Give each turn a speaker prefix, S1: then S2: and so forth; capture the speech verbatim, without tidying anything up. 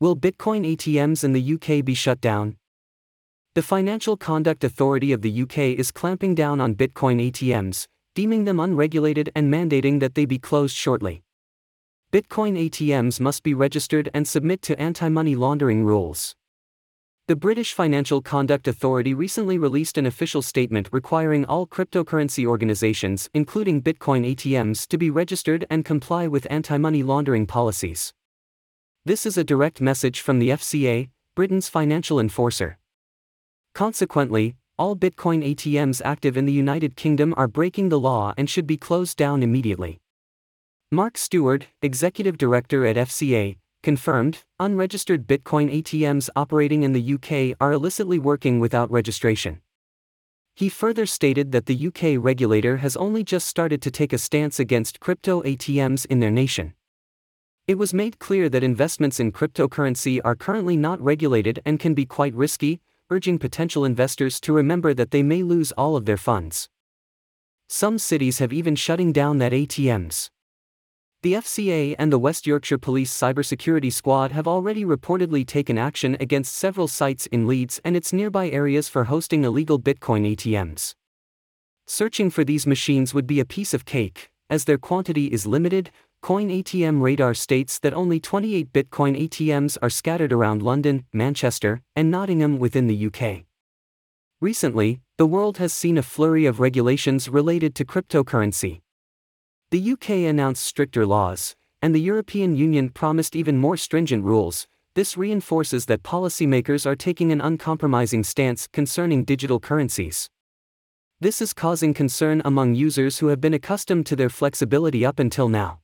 S1: Will Bitcoin A T Ms in the U K be shut down? The Financial Conduct Authority of the U K is clamping down on Bitcoin A T Ms, deeming them unregulated and mandating that they be closed shortly. Bitcoin A T Ms must be registered and submit to anti-money laundering rules. The British Financial Conduct Authority recently released an official statement requiring all cryptocurrency organizations, including Bitcoin A T Ms, to be registered and comply with anti-money laundering policies. This is a direct message from the F C A, Britain's financial enforcer. Consequently, all Bitcoin A T Ms active in the United Kingdom are breaking the law and should be closed down immediately. Mark Stewart, executive director at F C A, confirmed, unregistered Bitcoin A T Ms operating in the U K are illicitly working without registration. He further stated that the U K regulator has only just started to take a stance against crypto A T Ms in their nation. It was made clear that investments in cryptocurrency are currently not regulated and can be quite risky, urging potential investors to remember that they may lose all of their funds. Some cities have even shutting down that A T Ms. The F C A and the West Yorkshire Police Cybersecurity Squad have already reportedly taken action against several sites in Leeds and its nearby areas for hosting illegal Bitcoin A T Ms. Searching for these machines would be a piece of cake, as their quantity is limited. Coin A T M Radar states that only twenty-eight Bitcoin A T Ms are scattered around London, Manchester, and Nottingham within the U K. Recently, the world has seen a flurry of regulations related to cryptocurrency. The U K announced stricter laws, and the European Union promised even more stringent rules. This reinforces that policymakers are taking an uncompromising stance concerning digital currencies. This is causing concern among users who have been accustomed to their flexibility up until now.